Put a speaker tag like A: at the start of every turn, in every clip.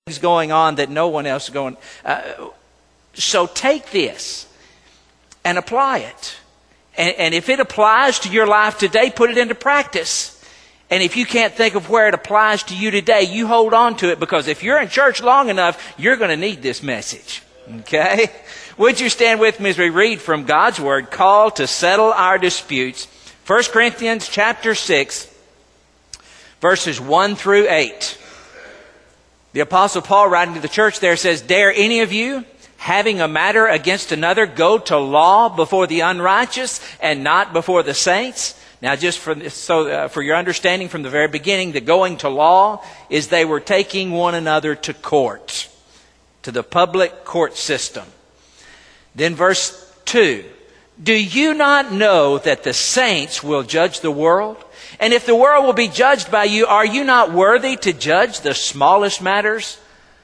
A: going on that no one else is going. So take this and apply it. And if it applies to your life today, put it into practice. And if you can't think of where it applies to you today, you hold on to it, because if you're in church long enough, you're going to need this message. Okay? Would you stand with me as we read from God's Word, Call to Settle Our Disputes, 1 Corinthians chapter 6, verses 1 through 8. The Apostle Paul, writing to the church there, says, "Dare any of you, having a matter against another, go to law before the unrighteous and not before the saints?" Now, just for your understanding from the very beginning, the going to law is they were taking one another to court, to the public court system. Then verse 2, "Do you not know that the saints will judge the world? And if the world will be judged by you, are you not worthy to judge the smallest matters?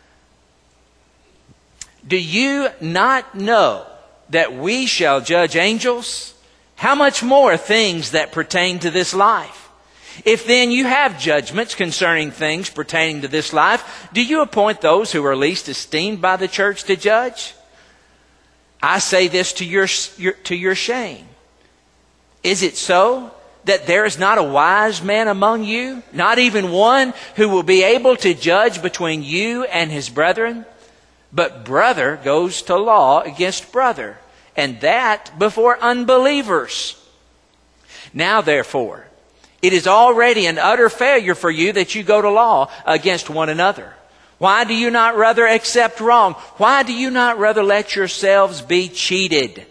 A: Do you not know that we shall judge angels? How much more things that pertain to this life? If then you have judgments concerning things pertaining to this life, do you appoint those who are least esteemed by the church to judge? I say this to your shame. Is it so that there is not a wise man among you, not even one who will be able to judge between you and his brethren? But brother goes to law against brother, and that before unbelievers. Now therefore, it is already an utter failure for you that you go to law against one another. Why do you not rather accept wrong? Why do you not rather let yourselves be cheated?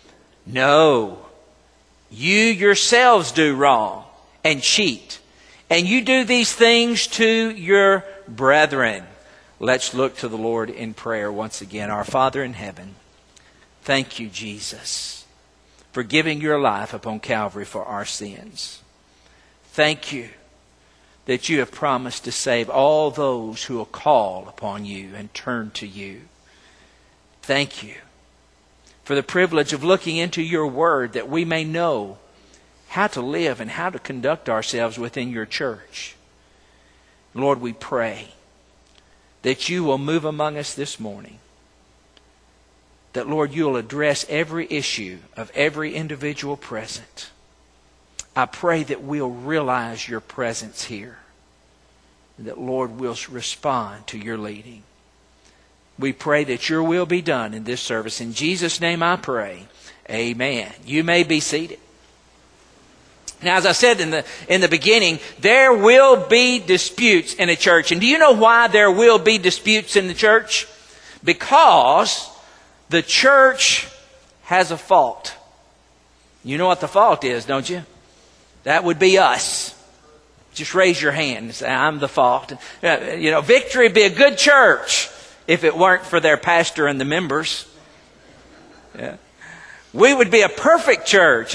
A: No, you yourselves do wrong and cheat, and you do these things to your brethren." Let's look to the Lord in prayer once again. Our Father in heaven, thank you, Jesus, for giving your life upon Calvary for our sins. Thank you that you have promised to save all those who will call upon you and turn to you. Thank you for the privilege of looking into your word, that we may know how to live and how to conduct ourselves within your church. Lord, we pray that you will move among us this morning. That, Lord, you will address every issue of every individual present. I pray that we'll realize your presence here. That, Lord, we'll respond to your leading. We pray that your will be done in this service. In Jesus' name I pray. Amen. You may be seated. Now, as I said in the beginning, there will be disputes in a church. And do you know why there will be disputes in the church? Because the church has a fault. You know what the fault is, don't you? That would be us. Just raise your hand and say, "I'm the fault." Victory would be a good church if it weren't for their pastor and the members. Yeah. We would be a perfect church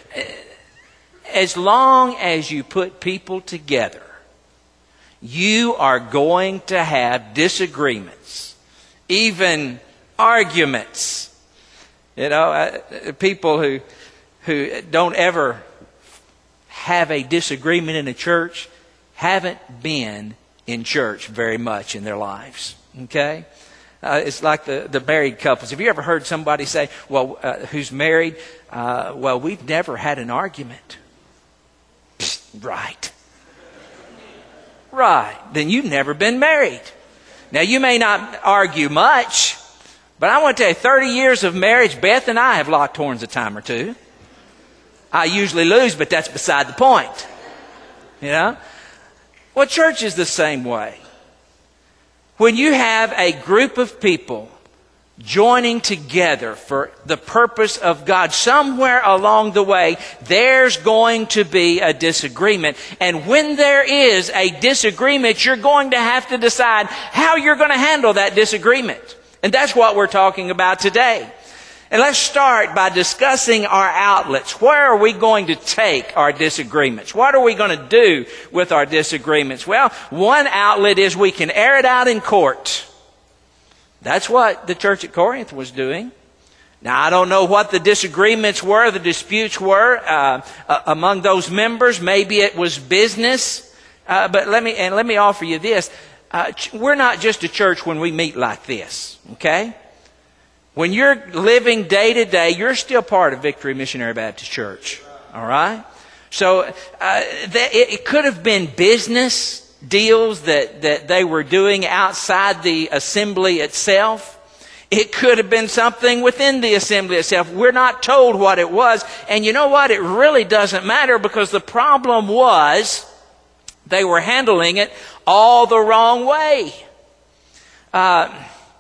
A: as long as you put people together. You are going to have disagreements, even arguments. People who don't ever have a disagreement in a church haven't been in church very much in their lives. Okay? It's like the married couples. Have you ever heard somebody say, who's married, we've never had an argument? Psst, right. Right. Then you've never been married. Now, you may not argue much, but I want to tell you, 30 years of marriage, Beth and I have locked horns a time or two. I usually lose, but that's beside the point. Well, church is the same way. When you have a group of people joining together for the purpose of God, somewhere along the way, there's going to be a disagreement. And when there is a disagreement, you're going to have to decide how you're going to handle that disagreement. And that's what we're talking about today. And let's start by discussing our outlets. Where are we going to take our disagreements? What are we going to do with our disagreements? Well, one outlet is we can air it out in court. That's what the church at Corinth was doing. Now, I don't know what the disagreements were, the disputes were among those members. Maybe it was business. But let me offer you this. we're not just a church when we meet like this, okay? When you're living day to day, you're still part of Victory Missionary Baptist Church, all right? So it could have been business deals that they were doing outside the assembly itself. It could have been something within the assembly itself. We're not told what it was. And you know what? It really doesn't matter, because the problem was they were handling it all the wrong way. And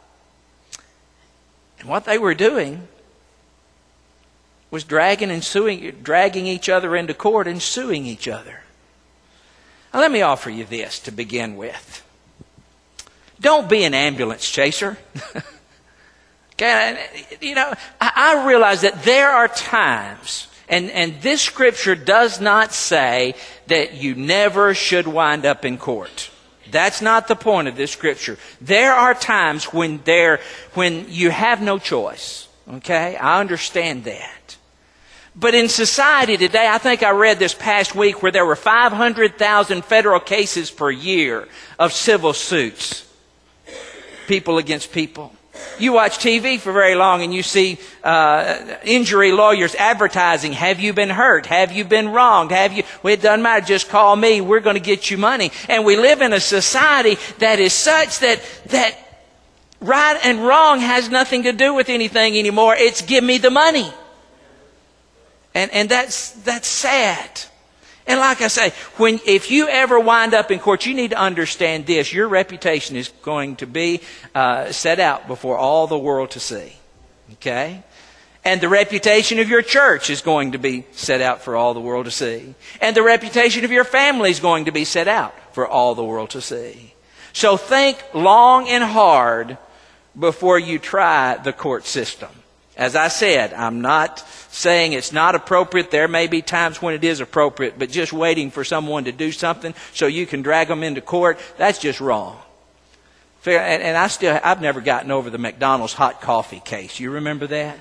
A: what they were doing was dragging each other into court and suing each other. Now, let me offer you this to begin with. Don't be an ambulance chaser. Okay, you know, I realize that there are times, and this scripture does not say that you never should wind up in court. That's not the point of this scripture. There are times when you have no choice. Okay, I understand that. But in society today, I think I read this past week where there were 500,000 federal cases per year of civil suits. People against people. You watch TV for very long and you see injury lawyers advertising, have you been hurt? Have you been wronged? Well, it doesn't matter, just call me, we're going to get you money. And we live in a society that is such that right and wrong has nothing to do with anything anymore. It's give me the money. And that's sad. And like I say, if you ever wind up in court, you need to understand this. Your reputation is going to be set out before all the world to see. Okay? And the reputation of your church is going to be set out for all the world to see. And the reputation of your family is going to be set out for all the world to see. So think long and hard before you try the court system. As I said, I'm not saying it's not appropriate. There may be times when it is appropriate, but just waiting for someone to do something so you can drag them into court, that's just wrong. And I've never gotten over the McDonald's hot coffee case. You remember that?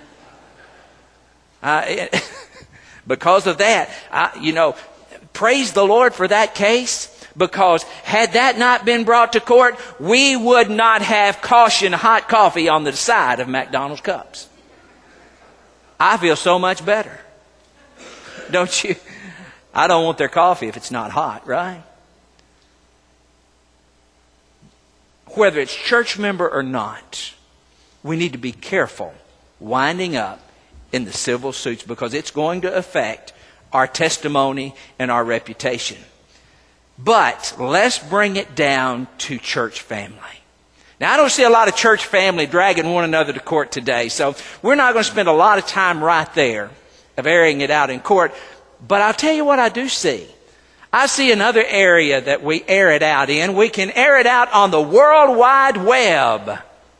A: Because of that, praise the Lord for that case. Because had that not been brought to court, we would not have caution hot coffee on the side of McDonald's cups. I feel so much better. Don't you? I don't want their coffee if it's not hot, right? Whether it's church member or not, we need to be careful winding up in the civil suits, because it's going to affect our testimony and our reputation. But let's bring it down to church family. Now, I don't see a lot of church family dragging one another to court today, so we're not going to spend a lot of time right there of airing it out in court. But I'll tell you what I do see. I see another area that we air it out in. We can air it out on the World Wide Web.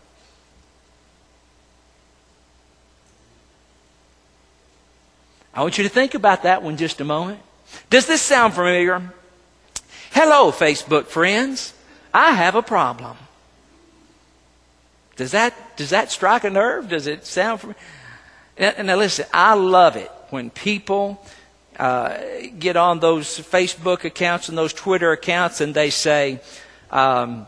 A: I want you to think about that one just a moment. Does this sound familiar? Hello, Facebook friends. I have a problem. Does that strike a nerve? Does it sound familiar? Now listen, I love it when people get on those Facebook accounts and those Twitter accounts and they say, what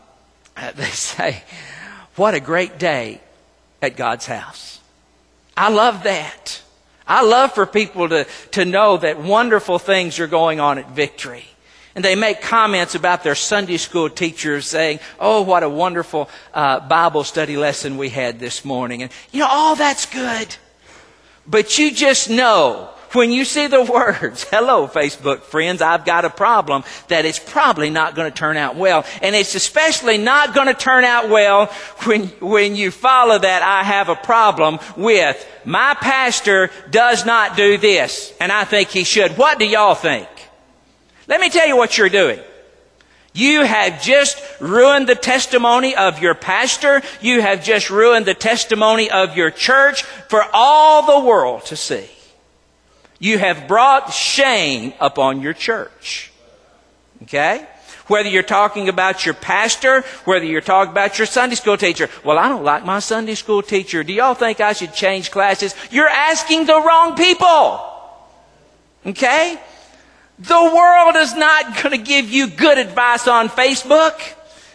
A: a great day at God's house. I love that. I love for people to know that wonderful things are going on at Victory. And they make comments about their Sunday school teachers saying, oh, what a wonderful Bible study lesson we had this morning. And, all that's good. But you just know, when you see the words, hello, Facebook friends, I've got a problem, that it's probably not going to turn out well. And it's especially not going to turn out well when you follow that, I have a problem with, my pastor does not do this, and I think he should. What do y'all think? Let me tell you what you're doing. You have just ruined the testimony of your pastor. You have just ruined the testimony of your church for all the world to see. You have brought shame upon your church. Okay? Whether you're talking about your pastor, whether you're talking about your Sunday school teacher. Well, I don't like my Sunday school teacher. Do y'all think I should change classes? You're asking the wrong people. Okay? The world is not going to give you good advice on Facebook.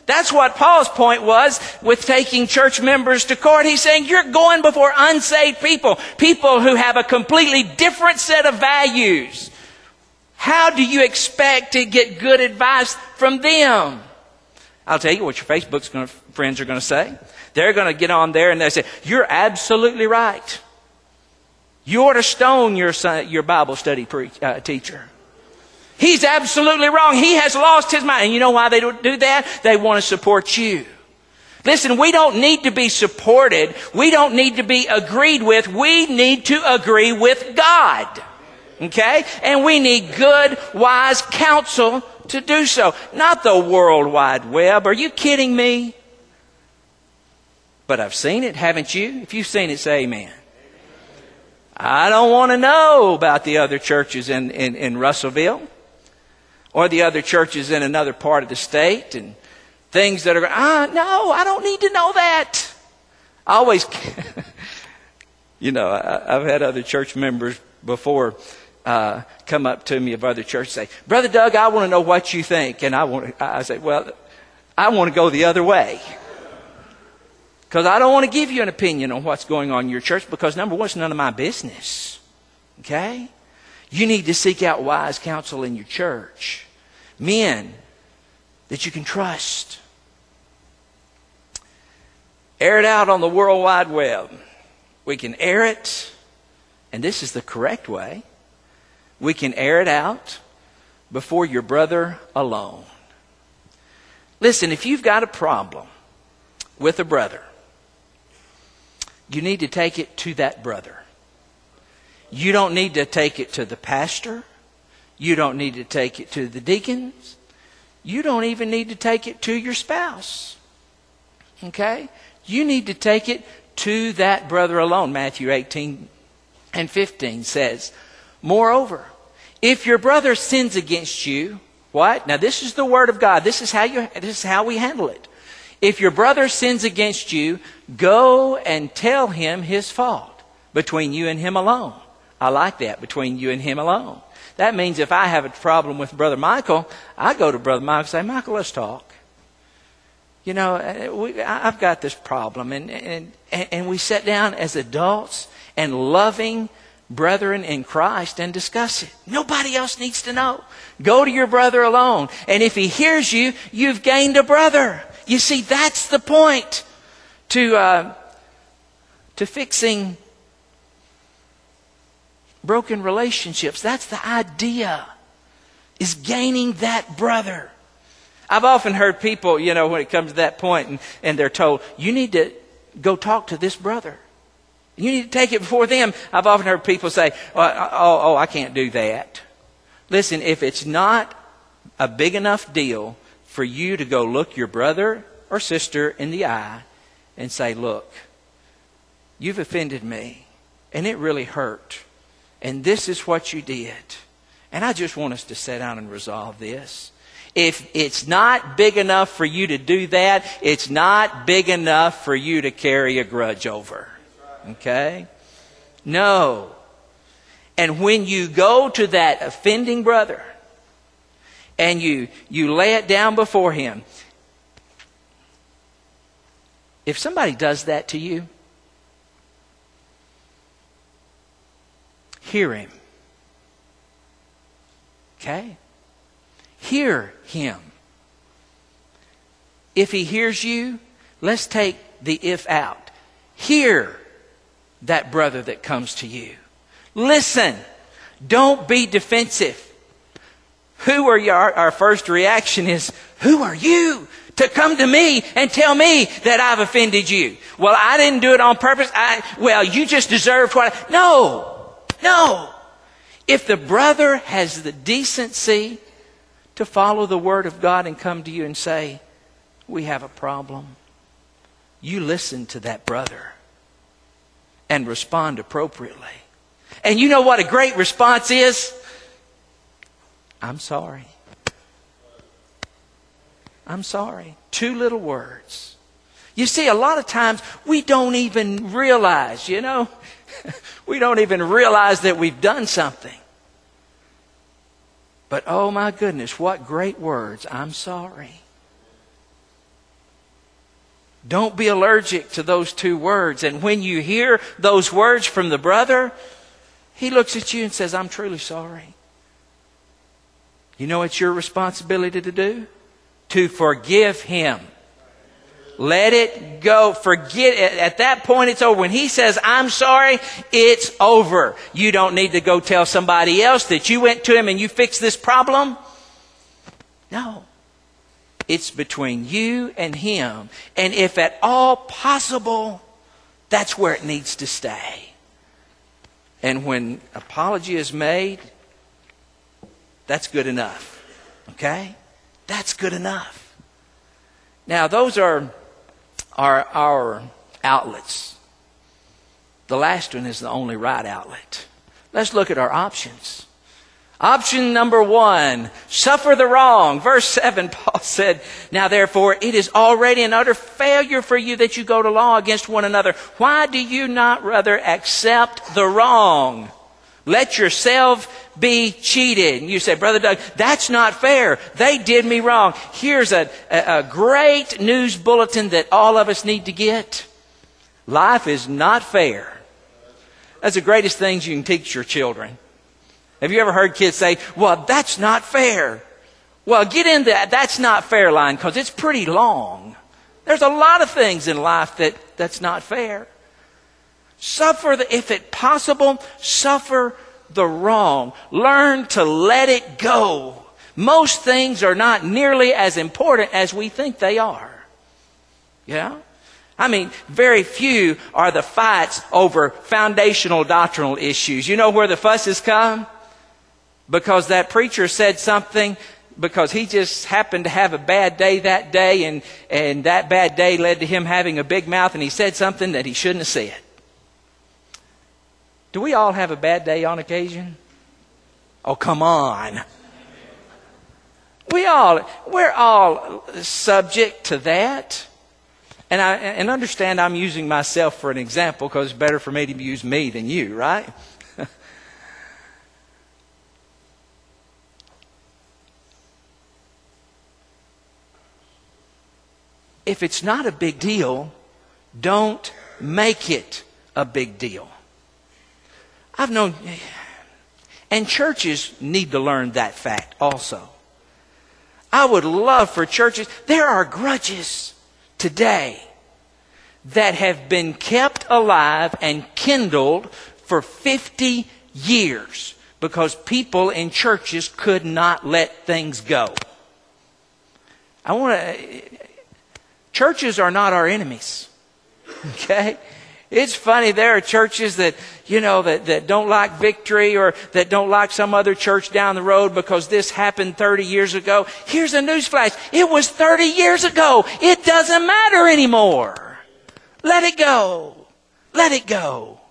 A: That's what Paul's point was with taking church members to court. He's saying you're going before unsaved people, people who have a completely different set of values. How do you expect to get good advice from them? I'll tell you what your Facebook friends are going to say. They're going to get on there and they say, you're absolutely right. You ought to stone your Bible study teacher. He's absolutely wrong. He has lost his mind. And you know why they don't do that? They want to support you. Listen, we don't need to be supported. We don't need to be agreed with. We need to agree with God. Okay? And we need good, wise counsel to do so. Not the World Wide Web. Are you kidding me? But I've seen it, haven't you? If you've seen it, say amen. I don't want to know about the other churches in Russellville or the other churches in another part of the state and things that are, no, I don't need to know that. I always, I've had other church members before come up to me of other churches and say, Brother Doug, I want to know what you think. And I say, well, I want to go the other way. Because I don't want to give you an opinion on what's going on in your church because, number one, it's none of my business. Okay? You need to seek out wise counsel in your church. Men that you can trust. Air it out on the World Wide Web. We can air it, and this is the correct way. We can air it out before your brother alone. Listen, if you've got a problem with a brother, you need to take it to that brother. You don't need to take it to the pastor. You don't need to take it to the deacons. You don't even need to take it to your spouse. Okay? You need to take it to that brother alone. Matthew 18:15 says, moreover, if your brother sins against you, what? Now this is the word of God. This is how we handle it. If your brother sins against you, go and tell him his fault between you and him alone. I like that, between you and him alone. That means if I have a problem with Brother Michael, I go to Brother Michael and say, Michael, let's talk. I've got this problem. And we sit down as adults and loving brethren in Christ and discuss it. Nobody else needs to know. Go to your brother alone. And if he hears you, you've gained a brother. You see, that's the point to fixing broken relationships. That's the idea, is gaining that brother. I've often heard people, when it comes to that point and they're told, you need to go talk to this brother. You need to take it before them. I've often heard people say, I can't do that. Listen, if it's not a big enough deal for you to go look your brother or sister in the eye and say, look, you've offended me and it really hurt. And this is what you did. And I just want us to sit down and resolve this. If it's not big enough for you to do that, it's not big enough for you to carry a grudge over. Okay? No. And when you go to that offending brother and you lay it down before him, if somebody does that to you, hear him. Okay? Hear him. If he hears you, let's take the if out. Hear that brother that comes to you. Listen. Don't be defensive. Our first reaction is, who are you to come to me and tell me that I've offended you? Well, I didn't do it on purpose. You just deserved what No. If the brother has the decency to follow the word of God and come to you and say, we have a problem, you listen to that brother and respond appropriately. And you know what a great response is? I'm sorry. I'm sorry. 2 little words. You see, a lot of times we don't even realize, we don't even realize that we've done something. But oh my goodness, what great words. I'm sorry. Don't be allergic to those two words. And when you hear those words from the brother, he looks at you and says, I'm truly sorry. You know it's your responsibility to do? To forgive him. Let it go. Forget it. At that point, it's over. When he says, I'm sorry, it's over. You don't need to go tell somebody else that you went to him and you fixed this problem. No. It's between you and him. And if at all possible, that's where it needs to stay. And when apology is made, that's good enough. Okay? That's good enough. Now, those are our outlets. The last one is the only right outlet. Let's look at our options. Option number 1, suffer the wrong. Verse 7, Paul said, now therefore it is already an utter failure for you that you go to law against one another. Why do you not rather accept the wrong? Let yourself be cheated. And you say, Brother Doug, that's not fair. They did me wrong. Here's a great news bulletin that all of us need to get. Life is not fair. That's the greatest things you can teach your children. Have you ever heard kids say, well, that's not fair? Well, get in that's not fair line because it's pretty long. There's a lot of things in life that's not fair. If it possible, suffer the wrong. Learn to let it go. Most things are not nearly as important as we think they are. Yeah? I mean, very few are the fights over foundational doctrinal issues. You know where the fusses come? Because that preacher said something because he just happened to have a bad day that day and that bad day led to him having a big mouth and he said something that he shouldn't have said. Do we all have a bad day on occasion? Oh, come on. We're all subject to that. And understand I'm using myself for an example because it's better for me to use me than you, right? If it's not a big deal, don't make it a big deal. I've known, and churches need to learn that fact also. I would love for churches, there are grudges today that have been kept alive and kindled for 50 years because people in churches could not let things go. Churches are not our enemies. Okay? It's funny, there are churches that don't like Victory or that don't like some other church down the road because this happened 30 years ago. Here's a newsflash. It was 30 years ago. It doesn't matter anymore. Let it go. Let it go.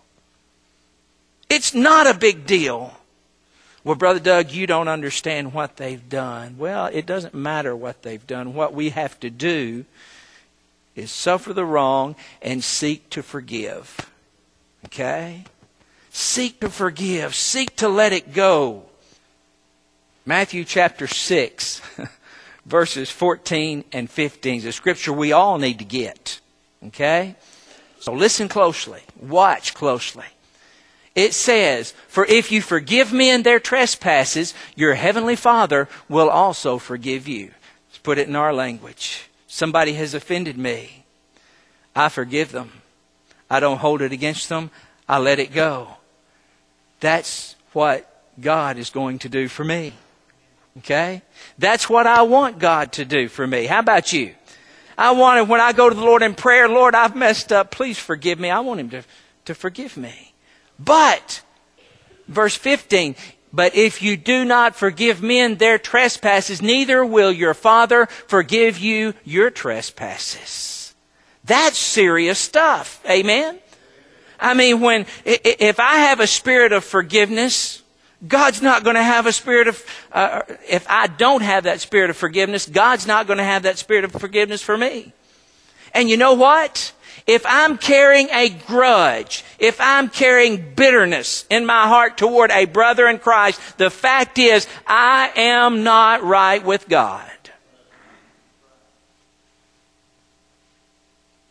A: It's not a big deal. Well, Brother Doug, you don't understand what they've done. Well, it doesn't matter what they've done. What we have to do is suffer the wrong and seek to forgive. Okay? Seek to forgive. Seek to let it go. Matthew chapter 6, verses 14 and 15 is a scripture we all need to get. Okay? So listen closely. Watch closely. It says, for if you forgive men their trespasses, your heavenly Father will also forgive you. Let's put it in our language. Somebody has offended me. I forgive them. I don't hold it against them. I let it go. That's what God is going to do for me. Okay? That's what I want God to do for me. How about you? I want it when I go to the Lord in prayer, Lord, I've messed up. Please forgive me. I want Him to forgive me. But, verse 15, but if you do not forgive men their trespasses, neither will your Father forgive you your trespasses. That's serious stuff. Amen? I mean, if I have a spirit of forgiveness, God's not going to have a spirit of, if I don't have that spirit of forgiveness, God's not going to have that spirit of forgiveness for me. And you know what? If I'm carrying a grudge, if I'm carrying bitterness in my heart toward a brother in Christ, the fact is, I am not right with God.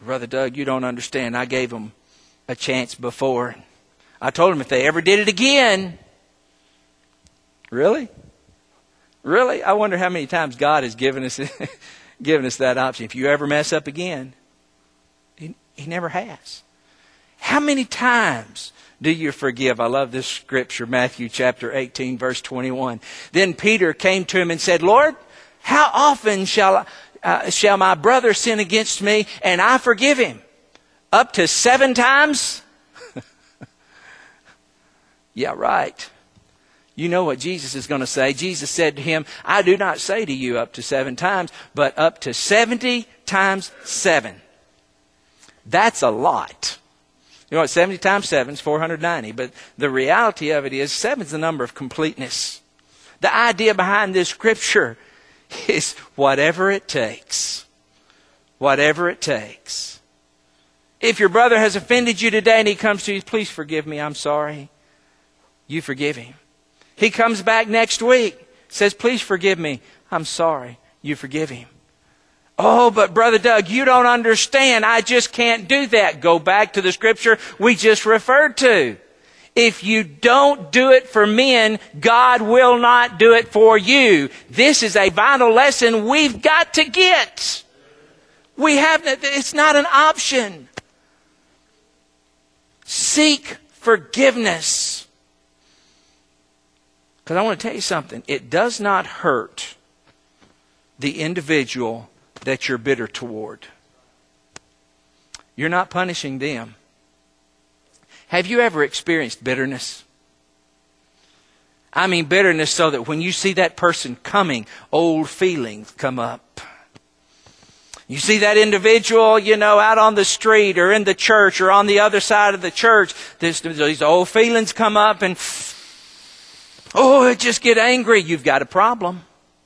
A: Brother Doug, you don't understand. I gave them a chance before. I told them if they ever did it again. Really? Really? I wonder how many times God has given us that option. If you ever mess up again, He never has. How many times do you forgive? I love this scripture, Matthew chapter 18, verse 21. Then Peter came to him and said, Lord, how often shall my brother sin against me and I forgive him? Up to 7 times? Yeah, right. You know what Jesus is going to say. Jesus said to him, I do not say to you up to 7 times, but up to 70 times 7. That's a lot. You know what, 70 times 7 is 490. But the reality of it is 7 is the number of completeness. The idea behind this scripture is whatever it takes. Whatever it takes. If your brother has offended you today and he comes to you, please forgive me, I'm sorry. You forgive him. He comes back next week, says, please forgive me, I'm sorry. You forgive him. Oh, but Brother Doug, you don't understand. I just can't do that. Go back to the scripture we just referred to. If you don't do it for men, God will not do it for you. This is a vital lesson we've got to get. It's not an option. Seek forgiveness. Because I want to tell you something. It does not hurt the individual that you're bitter toward. You're not punishing them. Have you ever experienced bitterness? I mean bitterness so that when you see that person coming, old feelings come up. You see that individual, out on the street or in the church or on the other side of the church, these old feelings come up and, it just get angry. You've got a problem.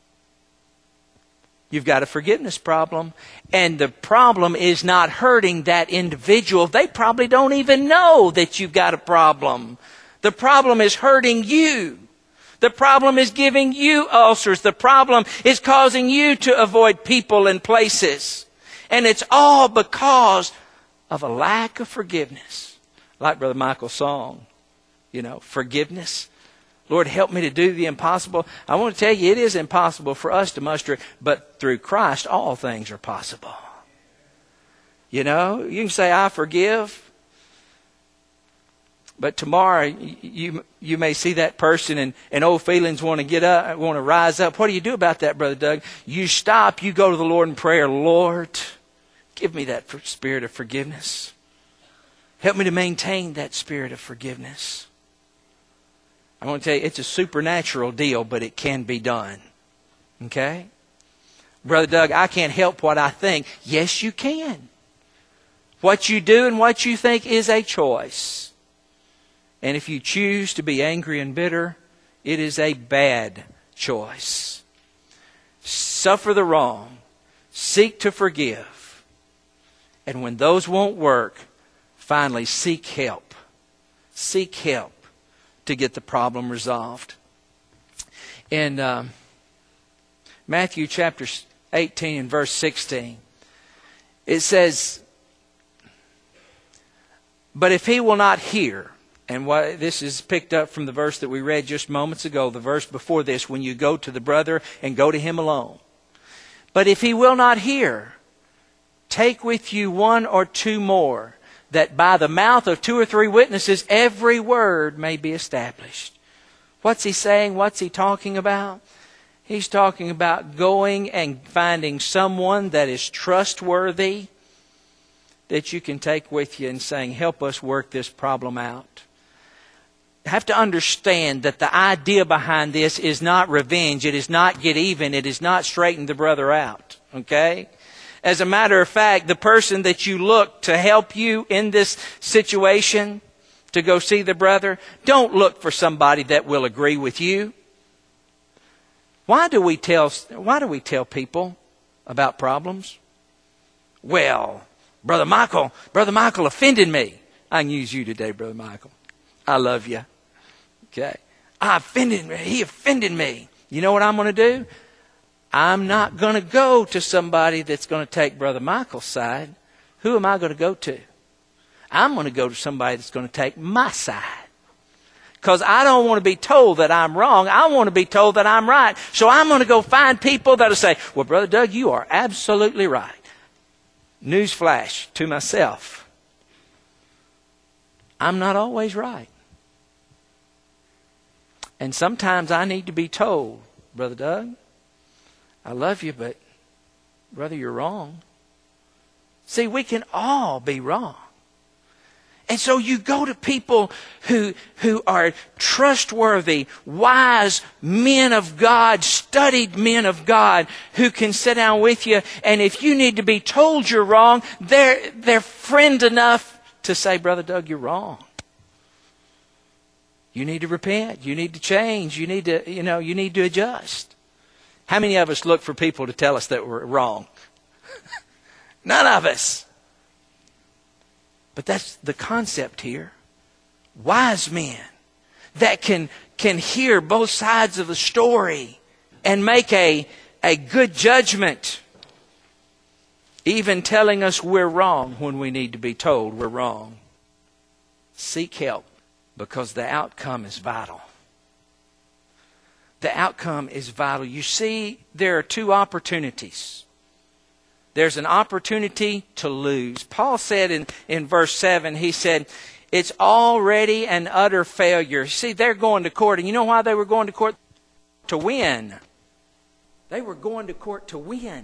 A: You've got a forgiveness problem. And the problem is not hurting that individual. They probably don't even know that you've got a problem. The problem is hurting you. The problem is giving you ulcers. The problem is causing you to avoid people and places. And it's all because of a lack of forgiveness. Like Brother Michael's song, forgiveness. Lord, help me to do the impossible. I want to tell you, it is impossible for us to muster it, but through Christ, all things are possible. You can say, I forgive. But tomorrow, you may see that person and old feelings want to rise up. What do you do about that, Brother Doug? You stop, you go to the Lord in prayer. Lord, give me that spirit of forgiveness. Help me to maintain that spirit of forgiveness. I want to tell you, it's a supernatural deal, but it can be done. Okay? Brother Doug, I can't help what I think. Yes, you can. What you do and what you think is a choice. And if you choose to be angry and bitter, it is a bad choice. Suffer the wrong. Seek to forgive. And when those won't work, finally seek help. Seek help to get the problem resolved. In Matthew chapter 18 and verse 16, it says, but if he will not hear, and this is picked up from the verse that we read just moments ago, the verse before this, when you go to the brother and go to him alone. But if he will not hear, take with you 1 or 2 more, that by the mouth of 2 or 3 witnesses, every word may be established. What's he saying? What's he talking about? He's talking about going and finding someone that is trustworthy that you can take with you and saying, help us work this problem out. You have to understand that the idea behind this is not revenge. It is not get even. It is not straighten the brother out. Okay? As a matter of fact, the person that you look to help you in this situation, to go see the brother, don't look for somebody that will agree with you. Why do we tell people about problems? Well, Brother Michael offended me. I can use you today, Brother Michael. I love you. Okay. He offended me. You know what I'm going to do? I'm not going to go to somebody that's going to take Brother Michael's side. who am I going to go to? I'm going to go to somebody that's going to take my side. Because I don't want to be told that I'm wrong. I want to be told that I'm right. So I'm going to go find people that will say, well, Brother Doug, you are absolutely right. Newsflash to myself. I'm not always right. And sometimes I need to be told, Brother Doug, I love you, but brother, you're wrong. See, we can all be wrong. And so you go to people who are trustworthy, wise men of God, studied men of God, who can sit down with you. And if you need to be told you're wrong, they're friend enough to say, Brother Doug, you're wrong. You need to repent. You need to change. You need to adjust. How many of us look for people to tell us that we're wrong? None of us. But that's the concept here. Wise men that can hear both sides of the story and make a good judgment, even telling us we're wrong when we need to be told we're wrong. Seek help, because the outcome is vital. The outcome is vital. You see, there are two opportunities. There's an opportunity to lose. Paul said in verse 7, he said, it's already an utter failure. See, they're going to court. And you know why they were going to court? To win. They were going to court to win.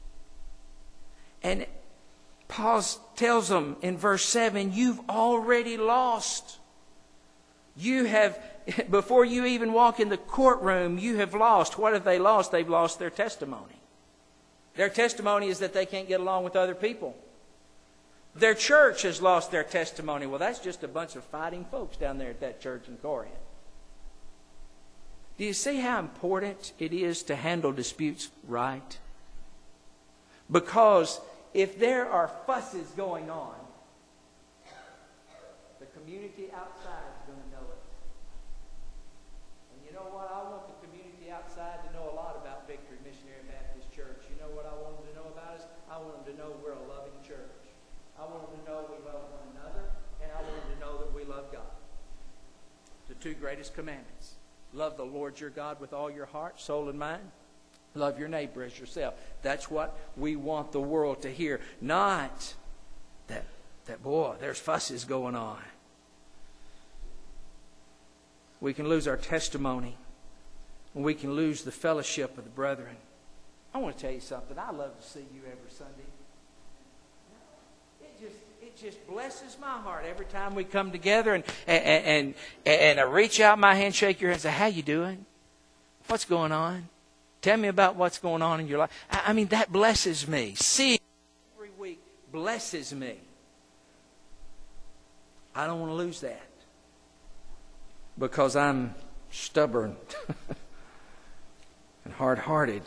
A: And Paul tells them in verse 7, you've already lost. You have, before you even walk in the courtroom, you have lost. What have they lost? They've lost their testimony. Their testimony is that they can't get along with other people. Their church has lost their testimony. Well, that's just a bunch of fighting folks down there at that church in Corinth. Do you see how important it is to handle disputes right? Because if there are fusses going on, the community outside is going to know it. And you know what? I want the community outside to know a lot about Victory Missionary Baptist Church. You know what I want them to know about us? I want them to know we're a loving church. I want them to know we love one another, and I want them to know that we love God. The two greatest commandments. Love the Lord your God with all your heart, soul, and mind. Love your neighbor as yourself. That's what we want the world to hear. Not that boy, there's fusses going on. We can lose our testimony. And we can lose the fellowship of the brethren. I want to tell you something. I love to see you every Sunday. It just blesses my heart every time we come together and I reach out my hand, shake your hand, and say, how you doing? What's going on? Tell me about what's going on in your life. I mean, that blesses me. Seeing every week blesses me. I don't want to lose that. Because I'm stubborn and hard-hearted.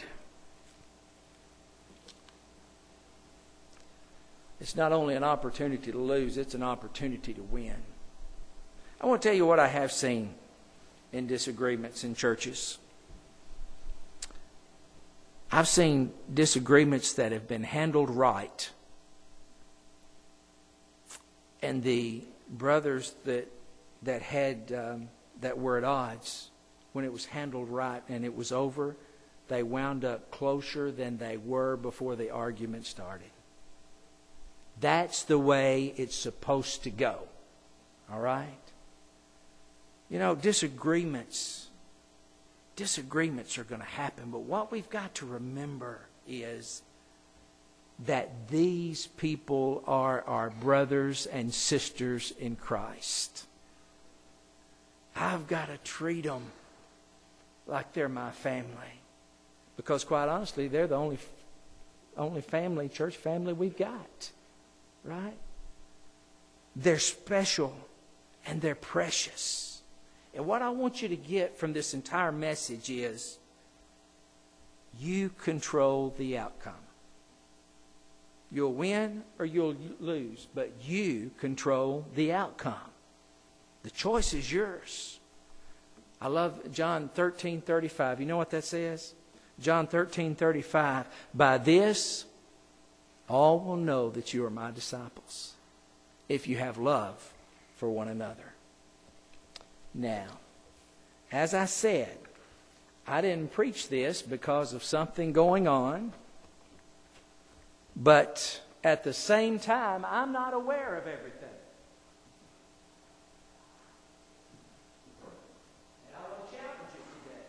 A: It's not only an opportunity to lose, it's an opportunity to win. I want to tell you what I have seen in disagreements in churches. I've seen disagreements that have been handled right. And the brothers that were at odds, when it was handled right and it was over, they wound up closer than they were before the argument started. That's the way it's supposed to go. All right? You know, disagreements are going to happen. But what we've got to remember is that these people are our brothers and sisters in Christ. I've got to treat them like they're my family. Because quite honestly, they're the only family, church family we've got. Right? They're special and they're precious. And what I want you to get from this entire message is you control the outcome. You'll win or you'll lose, but you control the outcome. The choice is yours. I love John 13:35. You know what that says? John 13:35. By this All will know that you are my disciples if you have love for one another. Now, as I said, I didn't preach this because of something going on, but at the same time, I'm not aware of everything. And I want to challenge you today.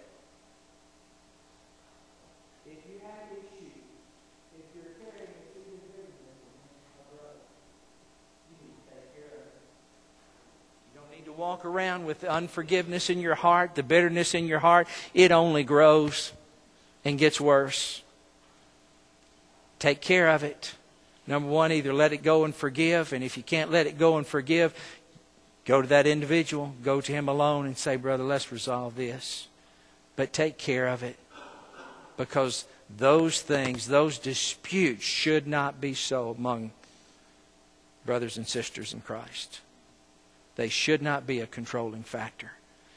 A: If you have issues, if you're carrying a secret bitterness, my brother, you need to take care of it. You don't need to walk around with unforgiveness in your heart, the bitterness in your heart. It only grows and gets worse. Take care of it. Number one, either let it go and forgive. And if you can't let it go and forgive, go to that individual. Go to him alone and say, brother, let's resolve this. But take care of it. Because those things, those disputes should not be so among brothers and sisters in Christ. They should not be a controlling factor.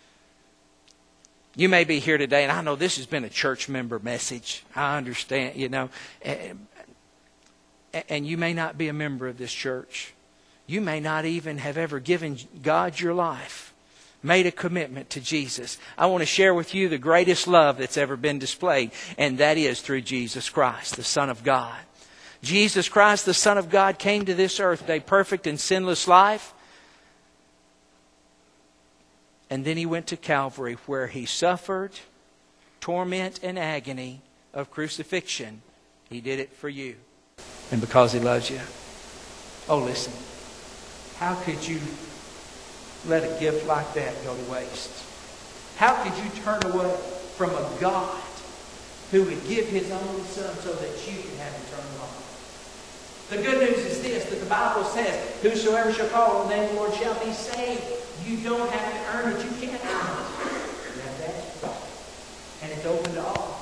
A: You may be here today, and I know this has been a church member message. I understand, and you may not be a member of this church. You may not even have ever given God your life, made a commitment to Jesus. I want to share with you the greatest love that's ever been displayed, and that is through Jesus Christ, the Son of God. Jesus Christ, the Son of God, came to this earth, a perfect and sinless life. And then He went to Calvary, where He suffered torment and agony of crucifixion. He did it for you. And because He loves you. Oh, listen. How could you let a gift like that go to waste? How could you turn away from a God who would give His only Son so that you can have eternal life? The good news is this, that the Bible says, whosoever shall call on the name of the Lord shall be saved. You don't have to earn it. You can't earn it. You have to ask for God. And it's open to all.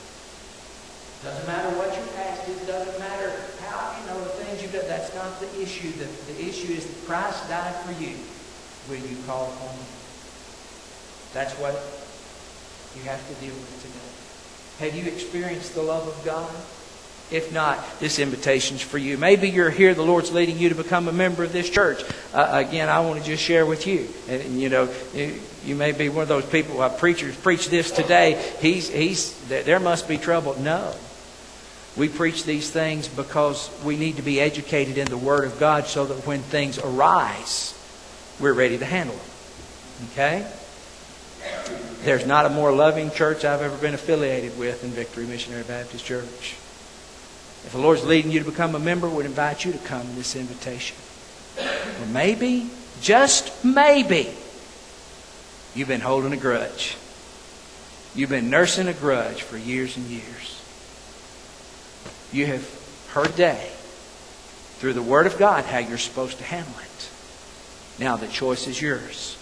A: Doesn't matter what your past is. Doesn't matter how, the things you've done. That's not the issue. The issue is that Christ died for you. Will you call upon Him? That's what you have to deal with today. Have you experienced the love of God? If not, this invitation's for you. Maybe you're here, the Lord's leading you to become a member of this church. Again, I want to just share with you. And, you may be one of those people, preachers preach this today. There must be trouble. No. We preach these things because we need to be educated in the Word of God so that when things arise, we're ready to handle them. Okay? There's not a more loving church I've ever been affiliated with than Victory Missionary Baptist Church. If the Lord's leading you to become a member, we would invite you to come in this invitation. Or maybe, just maybe, you've been holding a grudge. You've been nursing a grudge for years and years. You have heard today, through the Word of God, how you're supposed to handle it. Now the choice is yours.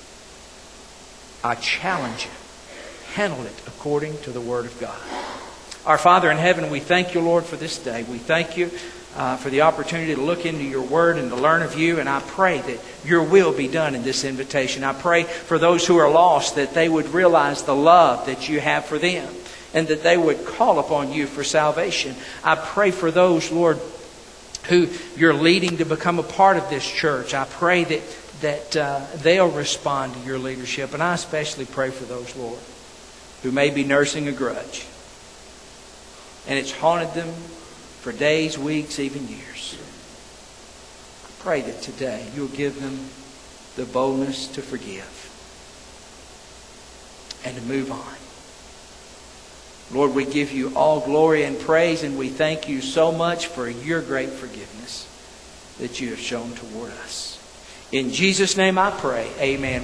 A: I challenge you. Handle it according to the Word of God. Our Father in heaven, we thank you, Lord, for this day. We thank you for the opportunity to look into your Word and to learn of you. And I pray that your will be done in this invitation. I pray for those who are lost that they would realize the love that you have for them and that they would call upon you for salvation. I pray for those, Lord, who you're leading to become a part of this church. I pray that they'll respond to your leadership. And I especially pray for those, Lord, who may be nursing a grudge. And it's haunted them for days, weeks, even years. I pray that today you'll give them the boldness to forgive and to move on. Lord, we give you all glory and praise, and we thank you so much for your great forgiveness that you have shown toward us. In Jesus' name I pray. Amen.